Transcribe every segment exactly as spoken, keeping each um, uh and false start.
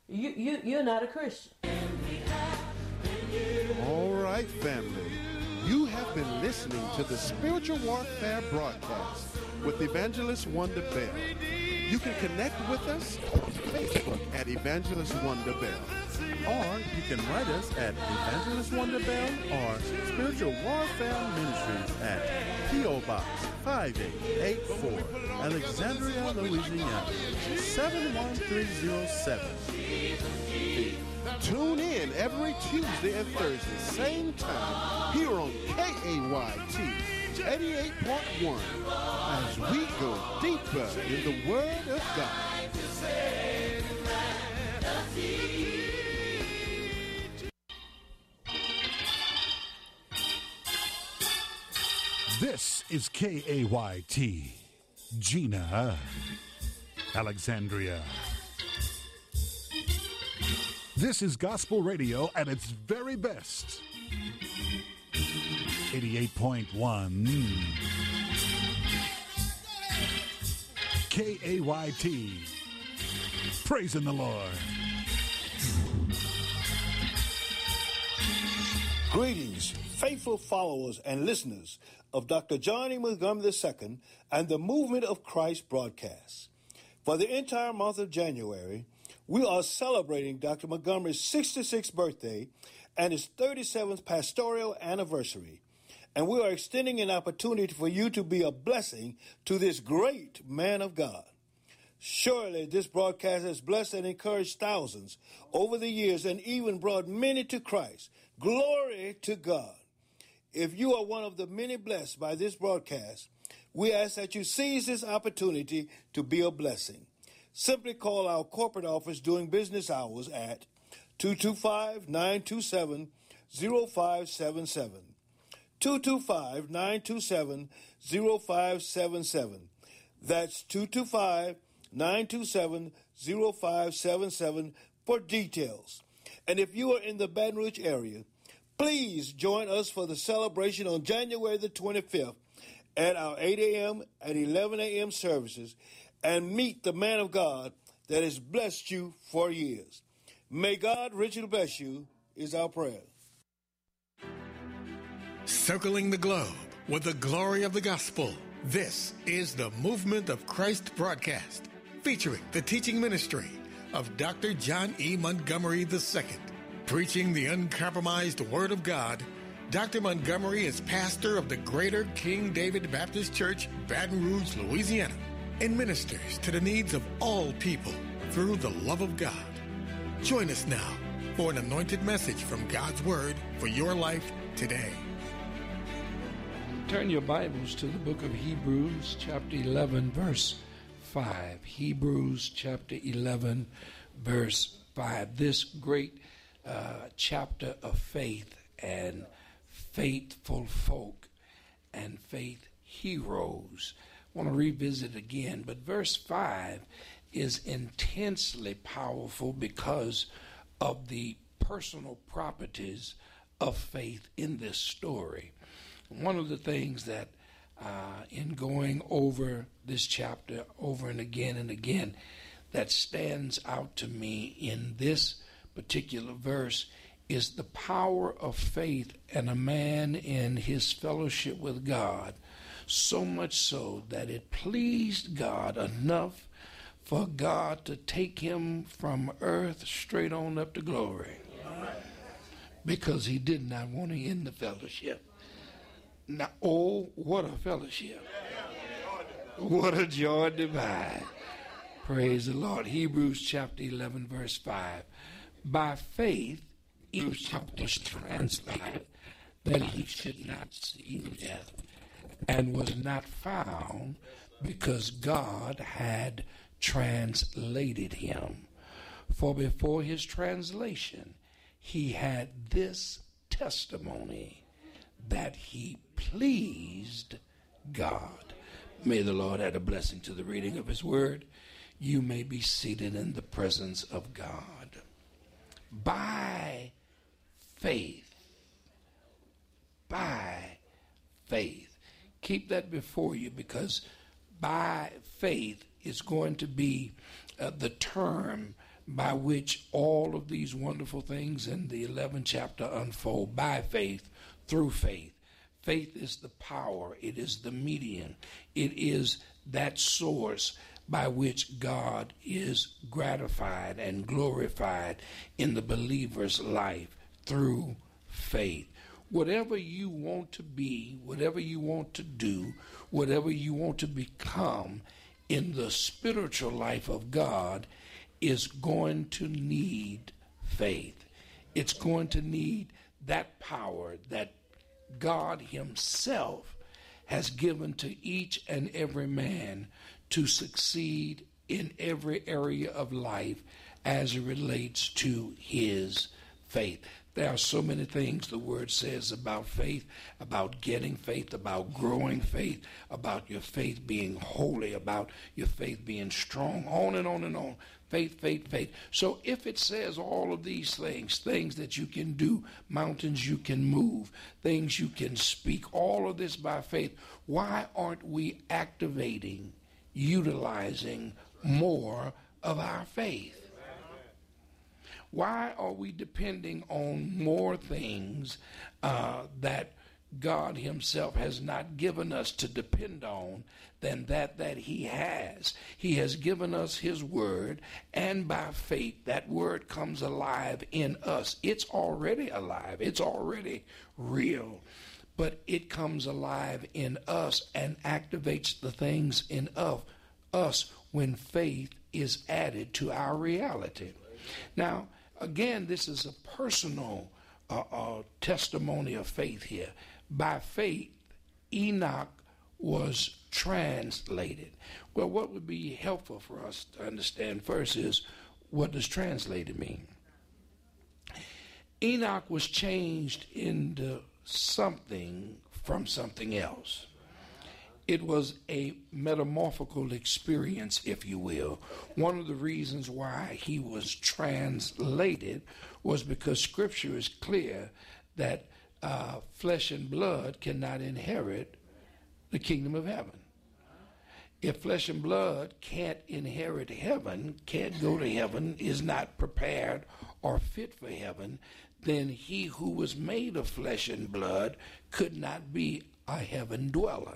you, you, you're not a Christian. All right, family. You have been listening to the Spiritual Warfare Broadcast with Evangelist Wonder Bell. You can connect with us on Facebook at Evangelist Wonder Bell. Or you can write us at Evangelist Wonder Bell or Spiritual Warfare Ministries at P O. Box five eight eight four, Alexandria, Louisiana, seven one three zero seven. Tune in every Tuesday and Thursday, same time, here on K A Y T eighty-eight point one, as we go deeper in the Word of God. This is K A Y T, Gina, Alexandria. This is gospel radio at its very best. eighty-eight point one K A Y T. Praising the Lord. Greetings, faithful followers and listeners of Doctor John E. Montgomery the Second and the Movement of Christ broadcast. For the entire month of January, we are celebrating Doctor Montgomery's sixty-sixth birthday and his thirty-seventh pastoral anniversary. And we are extending an opportunity for you to be a blessing to this great man of God. Surely this broadcast has blessed and encouraged thousands over the years and even brought many to Christ. Glory to God. If you are one of the many blessed by this broadcast, we ask that you seize this opportunity to be a blessing. Simply call our corporate office during business hours at two two five, nine two seven, zero five seven seven. two two five, nine two seven, zero five seven seven. That's two two five, nine two seven, zero five seven seven for details. And if you are in the Baton Rouge area, please join us for the celebration on January the twenty-fifth at our eight a.m. and eleven a.m. services and meet the man of God that has blessed you for years. May God richly bless you is our prayer. Circling the globe with the glory of the gospel. This is the Movement of Christ broadcast, featuring the teaching ministry of Doctor John E. Montgomery the Second. Preaching the uncompromised Word of God, Doctor Montgomery is pastor of the Greater King David Baptist Church, Baton Rouge, Louisiana, and ministers to the needs of all people through the love of God. Join us now for an anointed message from God's Word for your life today. Turn your Bibles to the book of Hebrews, chapter eleven, verse five. Hebrews, chapter eleven, verse five. This great uh, chapter of faith and faithful folk and faith heroes. I want to revisit again, but verse five is intensely powerful because of the personal properties of faith in this story. One of the things that uh, in going over this chapter over and again and again that stands out to me in this particular verse is the power of faith and a man in his fellowship with God, so much so that it pleased God enough for God to take him from earth straight on up to glory, because he did not want to end the fellowship. Now, oh, what a fellowship. What a joy divine. Praise the Lord. Hebrews chapter eleven, verse five. By faith, Enoch was translated that he should not see death, and was not found because God had translated him. For before his translation, he had this testimony, that he pleased God. May the Lord add a blessing to the reading of his word. You may be seated in the presence of God. By faith, by faith. Keep that before you, because by faith is going to be uh, the term by which all of these wonderful things in the eleventh chapter unfold. By faith, through faith. Faith is the power. It is the medium. It is that source by which God is gratified and glorified in the believer's life through faith. Whatever you want to be, whatever you want to do, whatever you want to become in the spiritual life of God is going to need faith. It's going to need that power that God himself has given to each and every man to succeed in every area of life as it relates to his faith. There are so many things the word says about faith, about getting faith, about growing faith, about your faith being holy, about your faith being strong, on and on and on. Faith, faith, faith. So if it says all of these things, things that you can do, mountains you can move, things you can speak, all of this by faith, why aren't we activating, utilizing more of our faith? Why are we depending on more things uh, that God himself has not given us to depend on than that that he has? He has given us his word, and by faith that word comes alive in us. It's already alive. It's already real. But it comes alive in us and activates the things in of us when faith is added to our reality. Now, again, this is a personal uh, uh, testimony of faith here. By faith, Enoch was translated. Well, what would be helpful for us to understand first is, what does translated mean? Enoch was changed into something from something else. It was a metamorphical experience, if you will. One of the reasons why he was translated was because Scripture is clear that uh, flesh and blood cannot inherit the kingdom of heaven. If flesh and blood can't inherit heaven, can't go to heaven, is not prepared or fit for heaven, then he who was made of flesh and blood could not be a heaven dweller.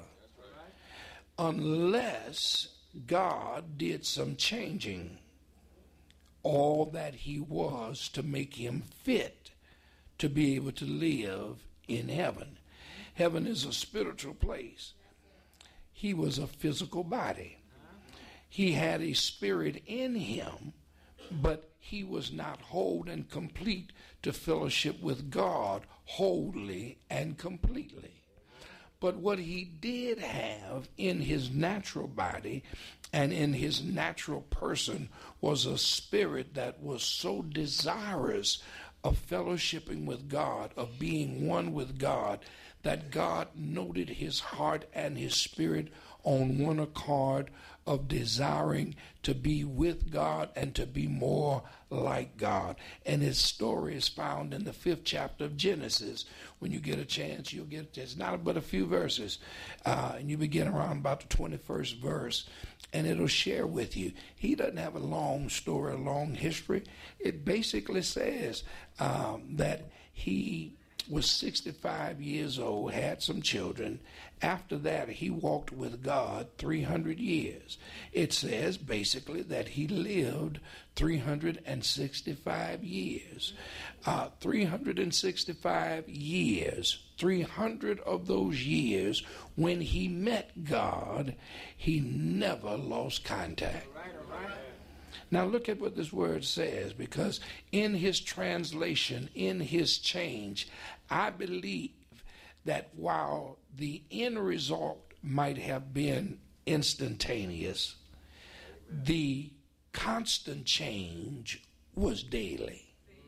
Unless God did some changing all that he was to make him fit to be able to live in heaven. Heaven is a spiritual place. He was a physical body. He had a spirit in him, but he was not whole and complete to fellowship with God wholly and completely. But what he did have in his natural body and in his natural person was a spirit that was so desirous of fellowshipping with God, of being one with God, that God noted his heart and his spirit on one accord of desiring to be with God and to be more like God. And his story is found in the fifth chapter of Genesis. When you get a chance, you'll get, it's not but a few verses, uh, and you begin around about the twenty-first verse, and it'll share with you. He doesn't have a long story, a long history. It basically says um, that he was sixty-five years old, had some children. After that, he walked with God three hundred years. It says basically that he lived three hundred sixty-five years. Uh, three hundred sixty-five years, three hundred of those years, when he met God, he never lost contact. Now look at what this word says, because in his translation, in his change, I believe that while the end result might have been instantaneous, the constant change was daily.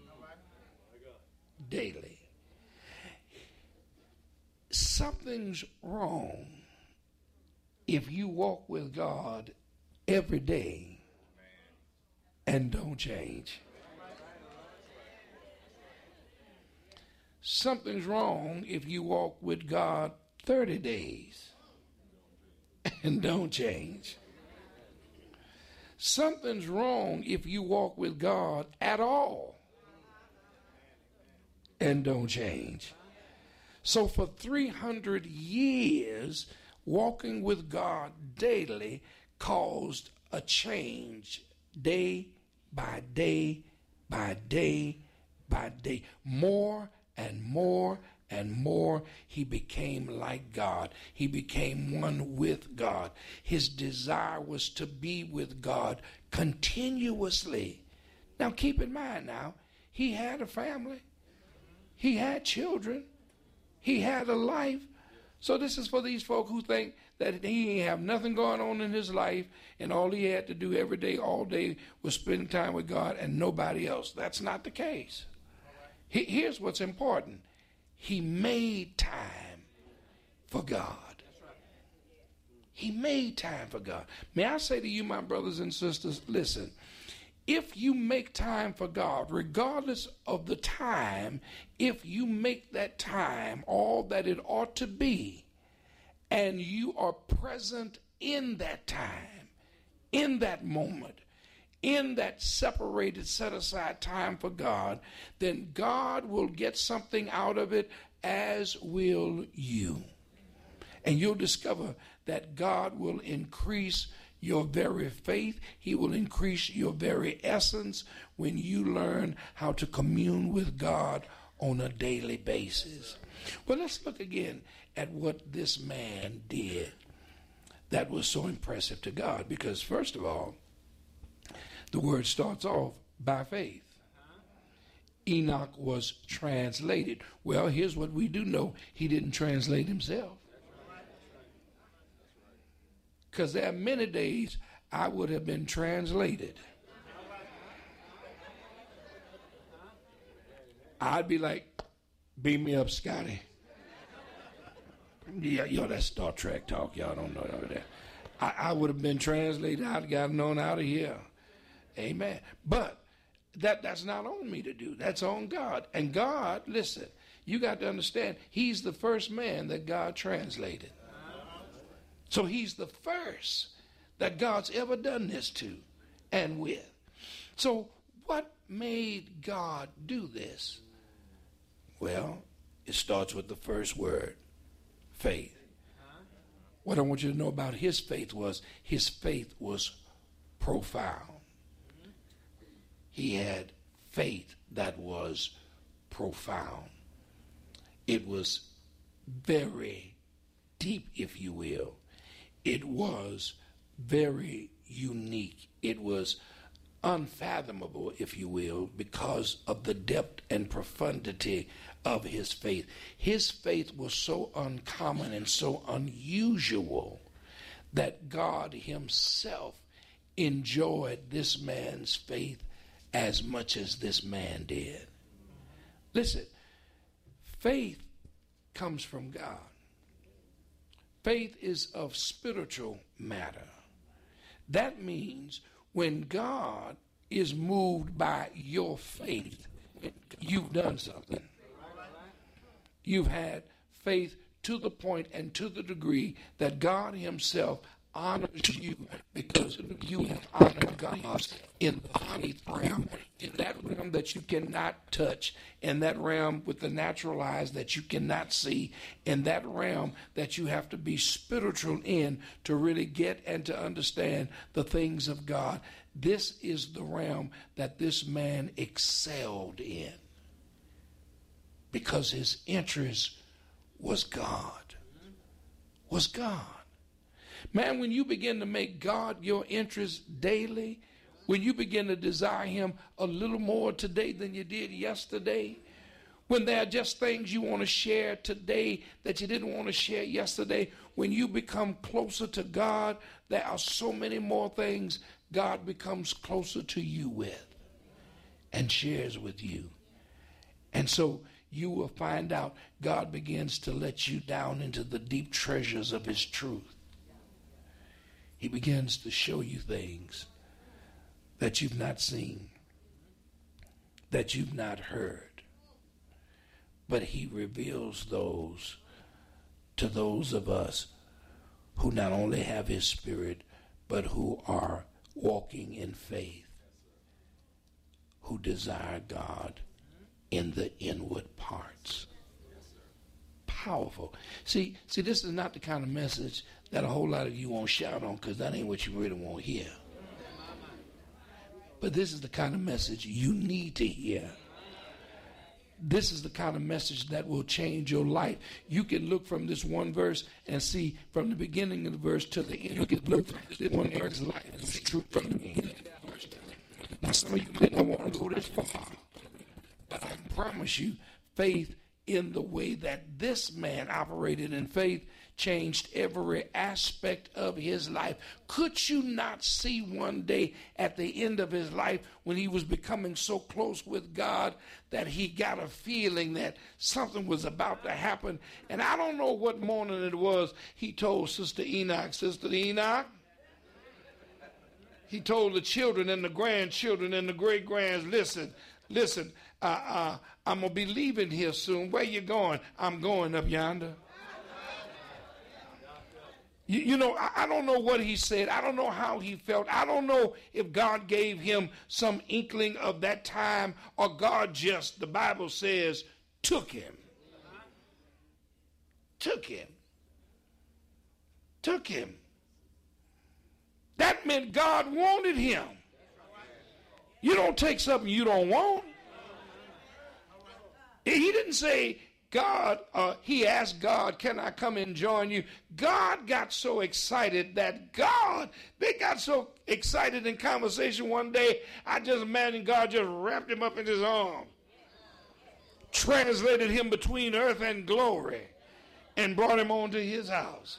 Daily. Something's wrong if you walk with God every day and don't change. Something's wrong if you walk with God thirty days and don't change. something's wrong if you walk with God at all and don't change. So for three hundred years, walking with God daily caused a change day by day by day by day. More and more and more, he became like God. He became one with God. His desire was to be with God continuously. Now keep in mind now, he had a family. He had children. He had a life. So this is for these folk who think that he ain't have nothing going on in his life and all he had to do every day, all day, was spend time with God and nobody else. That's not the case. He, here's what's important. He made time for God. He made time for God. May I say to you, my brothers and sisters, listen, if you make time for God, regardless of the time, if you make that time all that it ought to be, and you are present in that time, in that moment, in that separated, set aside time for God, then God will get something out of it, as will you. And you'll discover that God will increase your very faith. He will increase your very essence when you learn how to commune with God on a daily basis. Well, let's look again at what this man did that was so impressive to God. Because first of all, the word starts off by faith. Enoch was translated. Well, here's what we do know. He didn't translate himself. Because there are many days I would have been translated. I'd be like, beam me up, Scotty. Yeah, yo, that's Star Trek talk. Y'all don't know that. I, I would have been translated. I'd gotten on out of here. Amen. But that, that's not on me to do. That's on God. And God, listen, you got to understand, he's the first man that God translated. So he's the first that God's ever done this to and with. So what made God do this? Well, it starts with the first word, faith. What I want you to know about his faith was his faith was profound. He had faith that was profound. It was very deep, if you will. It was very unique. It was unfathomable, if you will, because of the depth and profundity of his faith. His faith was so uncommon and so unusual that God himself enjoyed this man's faith as much as this man did. Listen, faith comes from God. Faith is of spiritual matter. That means when God is moved by your faith, you've done something. You've had faith to the point and to the degree that God himself honors you because you have honored God in the faith realm, in that realm that you cannot touch, in that realm with the natural eyes that you cannot see, in that realm that you have to be spiritual in to really get and to understand the things of God. This is the realm that this man excelled in because his interest was God, was God. Man, when you begin to make God your interest daily, when you begin to desire him a little more today than you did yesterday, when there are just things you want to share today that you didn't want to share yesterday, when you become closer to God, there are so many more things God becomes closer to you with and shares with you. And so you will find out God begins to let you down into the deep treasures of his truth. He begins to show you things that you've not seen, that you've not heard. But he reveals those to those of us who not only have his spirit, but who are walking in faith, who desire God in the inward parts. Powerful. See, see, this is not the kind of message that a whole lot of you won't shout on, because that ain't what you really want to hear. But this is the kind of message you need to hear. This is the kind of message that will change your life. You can look from this one verse and see from the beginning of the verse to the end. You can look from this one verse life. It's true from the beginning of the verse. Now, some of you may not want to go this far, but I promise you, faith in the way that this man operated in faith changed every aspect of his life. Could you not see one day at the end of his life, when he was becoming so close with God that he got a feeling that something was about to happen? And I don't know what morning it was, he told Sister Enoch, Sister Enoch, he told the children and the grandchildren and the great-grands, listen, listen, uh, uh, I'm going to be leaving here soon. Where you going? I'm going up yonder. You, you know, I, I don't know what he said. I don't know how he felt. I don't know if God gave him some inkling of that time, or God just, the Bible says, took him. Took him. Took him. That meant God wanted him. You don't take something you don't want. He didn't say, God, uh, he asked God, can I come and join you? God got so excited that God, they got so excited in conversation one day, I just imagine God just wrapped him up in his arm, translated him between earth and glory, and brought him on to his house.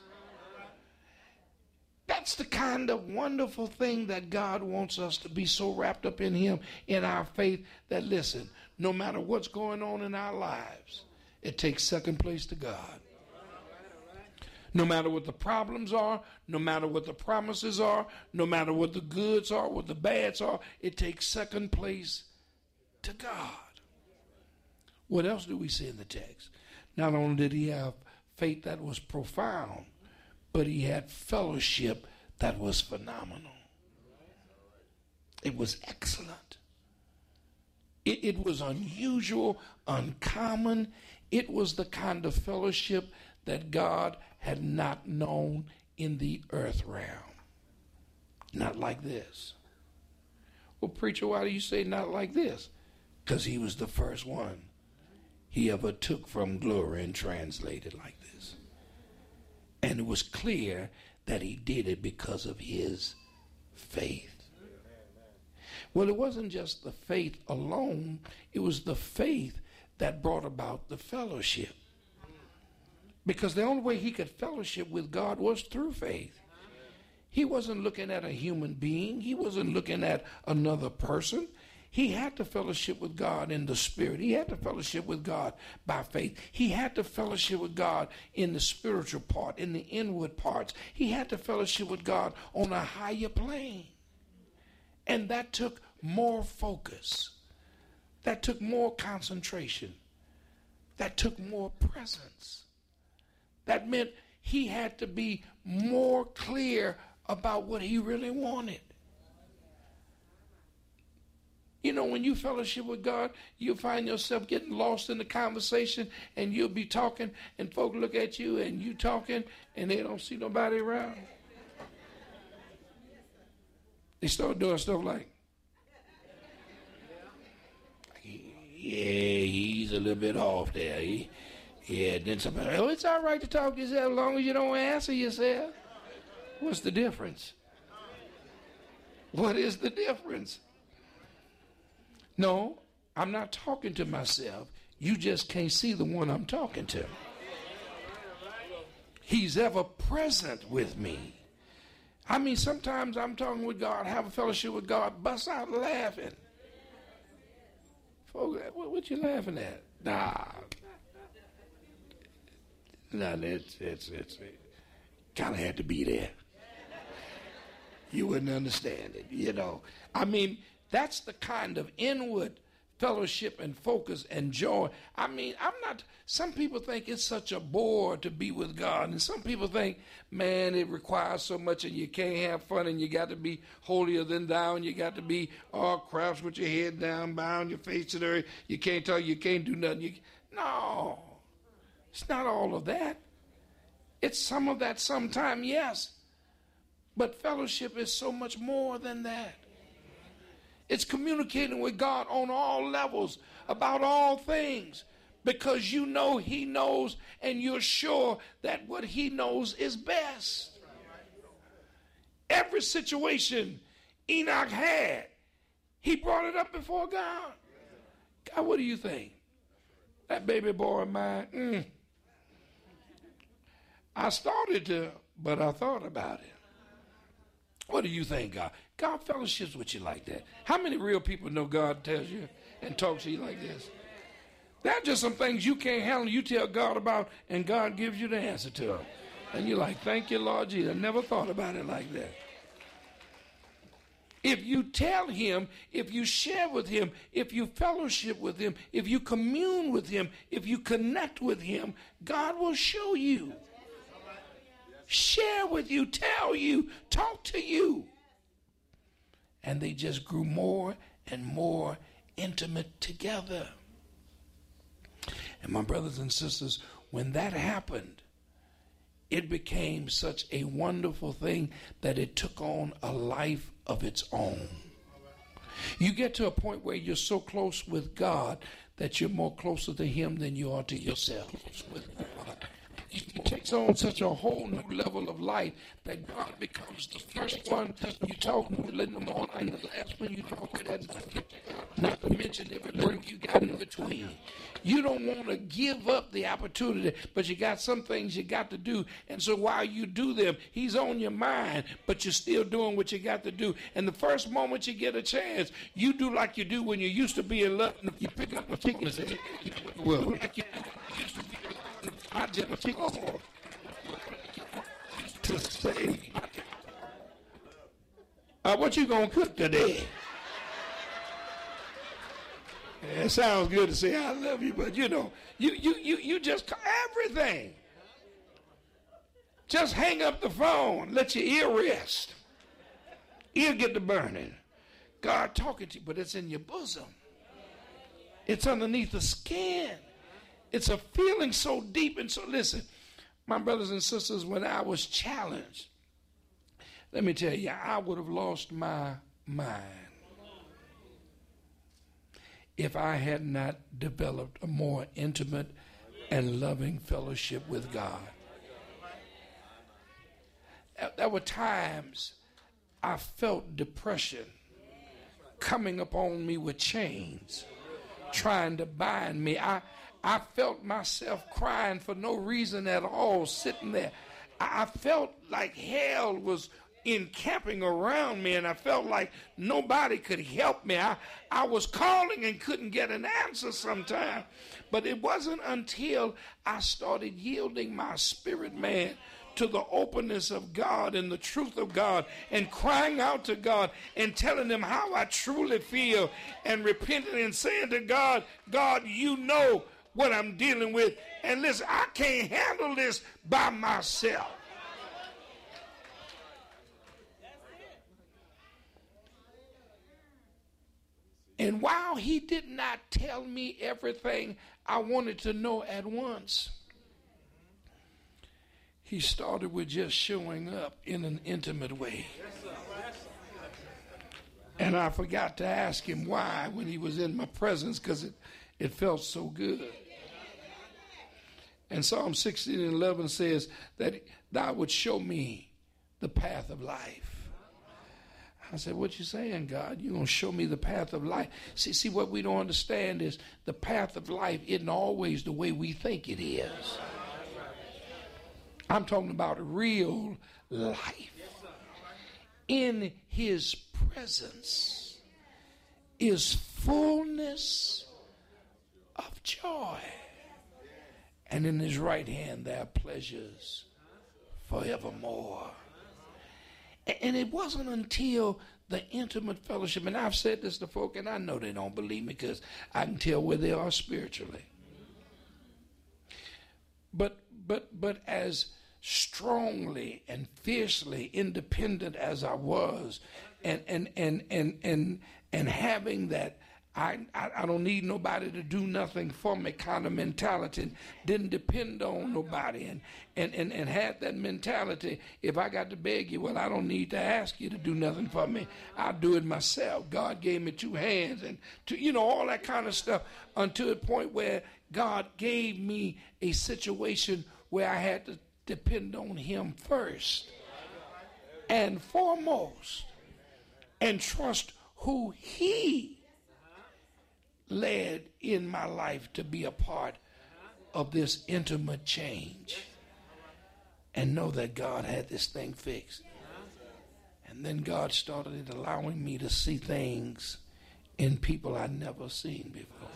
That's the kind of wonderful thing that God wants us to be so wrapped up in him, in our faith, that, listen, no matter what's going on in our lives, it takes second place to God. No matter what the problems are, no matter what the promises are, no matter what the goods are, what the bads are, it takes second place to God. What else do we see in the text? Not only did he have faith that was profound, but he had fellowship that was phenomenal. It was excellent. It, it was unusual, uncommon. It was the kind of fellowship that God had not known in the earth realm. Not like this. Well, preacher, why do you say not like this? Because he was the first one he ever took from glory and translated like this. And it was clear that he did it because of his faith. Well, it wasn't just the faith alone. It was the faith that brought about the fellowship. Because the only way he could fellowship with God was through faith. He wasn't looking at a human being. He wasn't looking at another person. He had to fellowship with God in the spirit. He had to fellowship with God by faith. He had to fellowship with God in the spiritual part, in the inward parts. He had to fellowship with God on a higher plane. And that took more focus. That took more concentration. That took more presence. That meant he had to be more clear about what he really wanted. You know, when you fellowship with God, you'll find yourself getting lost in the conversation, and you'll be talking, and folk look at you, and you talking, and they don't see nobody around. They start doing stuff like, yeah, he's a little bit off there. He, yeah, then somebody, oh, it's all right to talk to yourself as long as you don't answer yourself. What's the difference? What is the difference? No, I'm not talking to myself. You just can't see the one I'm talking to. He's ever present with me. I mean, sometimes I'm talking with God, have a fellowship with God, bust out laughing. Folks, what, what you laughing at? Nah. Nah, it's, it's, it's, it kind of had to be there. You wouldn't understand it, you know. I mean, that's the kind of inward fellowship and focus and joy. I mean, I'm not, some people think it's such a bore to be with God. And some people think, man, it requires so much and you can't have fun and you got to be holier than thou and you got to be all crouched with your head down, bound your face to the earth. You can't talk, you can't do nothing. You, no, it's not all of that. It's some of that sometime, yes. But fellowship is so much more than that. It's communicating with God on all levels about all things because you know he knows and you're sure that what he knows is best. Every situation Enoch had, he brought it up before God. God, what do you think? That baby boy of mine, mm. I started to, but I thought about it. What do you think, God? God fellowships with you like that. How many real people know God tells you and talks to you like this? There are just some things you can't handle, you tell God about, and God gives you the answer to them. And you're like, thank you, Lord Jesus. I never thought about it like that. If you tell him, if you share with him, if you fellowship with him, if you commune with him, if you connect with him, God will show you. Share with you, tell you, talk to you. And they just grew more and more intimate together. And my brothers and sisters, when that happened, it became such a wonderful thing that it took on a life of its own. You get to a point where you're so close with God that you're more closer to him than you are to yourself. It takes on such a whole new level of life that God becomes the first one you talk with in the morning and the last one you talk with at night. Not to mention every break you got in between. You don't want to give up the opportunity, but you got some things you got to do. And so while you do them, he's on your mind, but you're still doing what you got to do. And the first moment you get a chance, you do like you do when you used to be in love. You pick up a chicken and say, well, like you used to be. I just pick up to say, uh, what you gonna cook today? Yeah, it sounds good to say I love you, but you know, you you you you just everything. Just hang up the phone, let your ear rest. Ear get to burning. God talking to you, but it's in your bosom. It's underneath the skin. It's a feeling so deep. And so listen, my brothers and sisters, when I was challenged, let me tell you, I would have lost my mind if I had not developed a more intimate and loving fellowship with God. There were times I felt depression coming upon me with chains, trying to bind me. I I felt myself crying for no reason at all, sitting there. I felt like hell was encamping around me, and I felt like nobody could help me. I, I was calling and couldn't get an answer sometimes. But it wasn't until I started yielding my spirit, man, to the openness of God and the truth of God and crying out to God and telling him how I truly feel and repenting and saying to God, God, you know what I'm dealing with. And listen, I can't handle this by myself. And while he did not tell me everything I wanted to know at once, he started with just showing up in an intimate way. And I forgot to ask him why when he was in my presence, because it, it felt so good. And Psalm sixteen and eleven says that thou would show me the path of life. I said, what you saying, God? You're going to show me the path of life. See, see, what we don't understand is the path of life isn't always the way we think it is. I'm talking about real life. In his presence is fullness of joy. And in his right hand there are pleasures forevermore. And it wasn't until the intimate fellowship. And I've said this to folk, and I know they don't believe me because I can tell where they are spiritually. But but but as strongly and fiercely independent as I was, and and and and and, and having that I, I I don't need nobody to do nothing for me kind of mentality, didn't depend on nobody, and, and, and, and had that mentality, if I got to beg you, well, I don't need to ask you to do nothing for me. I'll do it myself. God gave me two hands and, two, you know, all that kind of stuff, until the point where God gave me a situation where I had to depend on him first and foremost and trust who he led in my life to be a part of this intimate change, and know that God had this thing fixed. And then God started allowing me to see things in people I'd never seen before.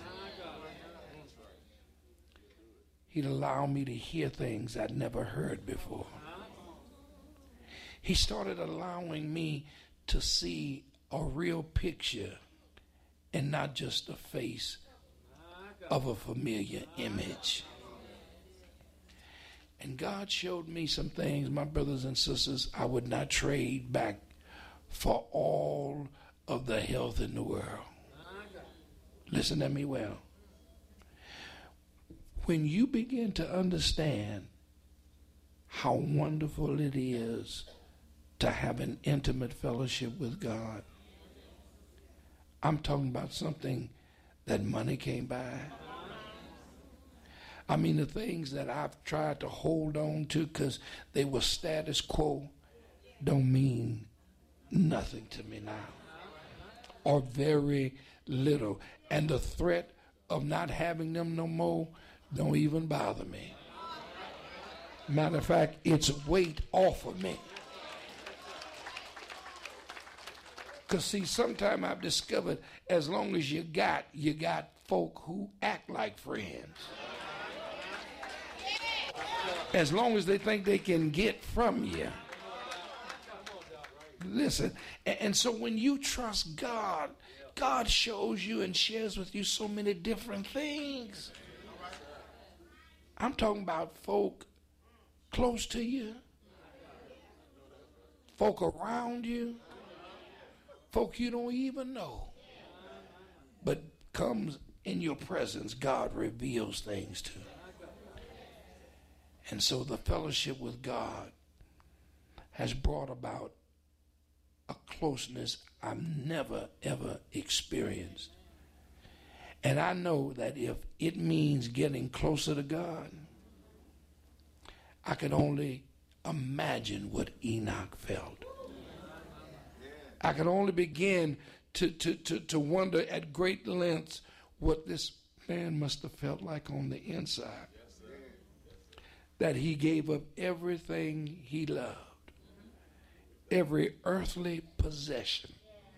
He'd allow me to hear things I'd never heard before. He started allowing me to see a real picture and not just the face of a familiar image. And God showed me some things, my brothers and sisters, I would not trade back for all of the health in the world. Listen to me well. When you begin to understand how wonderful it is to have an intimate fellowship with God, I'm talking about something that money can't buy. I mean, the things that I've tried to hold on to because they were status quo don't mean nothing to me now, or very little. And the threat of not having them no more don't even bother me. Matter of fact, it's weight off of me. Because, see, sometimes I've discovered as long as you got, you got folk who act like friends. As long as they think they can get from you. Listen, and, and so when you trust God, God shows you and shares with you so many different things. I'm talking about folk close to you, folk around you, folk you don't even know. But comes in your presence, God reveals things to. And so the fellowship with God has brought about a closeness I've never, ever experienced. And I know that if it means getting closer to God, I can only imagine what Enoch felt. I can only begin to, to, to, to wonder at great lengths what this man must have felt like on the inside. That he gave up everything he loved, every earthly possession,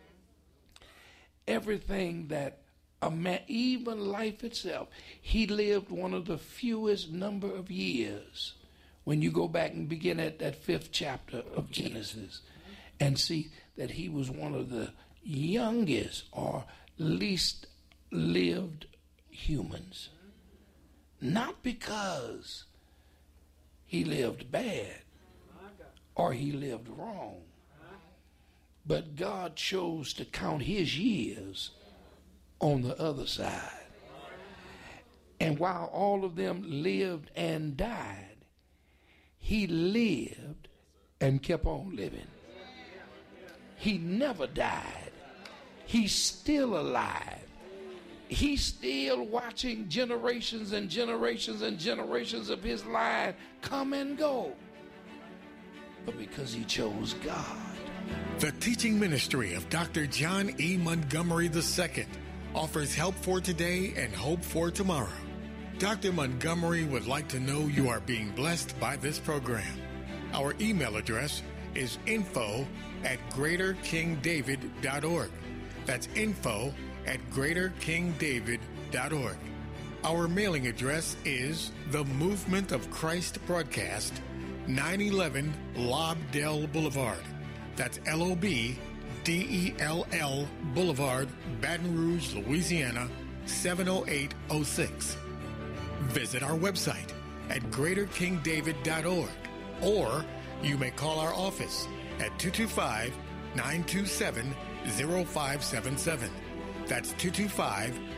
everything that a man, even life itself. He lived one of the fewest number of years. When you go back and begin at that fifth chapter of Genesis and see that he was one of the youngest or least lived humans. Not because he lived bad or he lived wrong, but God chose to count his years on the other side. And while all of them lived and died, he lived and kept on living. He never died. He's still alive. He's still watching generations and generations and generations of his line come and go. But because he chose God. The teaching ministry of Doctor John E. Montgomery the Second offers help for today and hope for tomorrow. Doctor Montgomery would like to know you are being blessed by this program. Our email address is info at greater king david dot org. That's info at greater king david dot org. Our mailing address is The Movement of Christ Broadcast, nine eleven Lobdell Boulevard. That's L O B D E L L Boulevard, Baton Rouge, Louisiana, seven oh eight oh six. Visit our website at greater king david dot org, or you may call our office at two two five, nine two seven, oh five seven seven. That's two two five,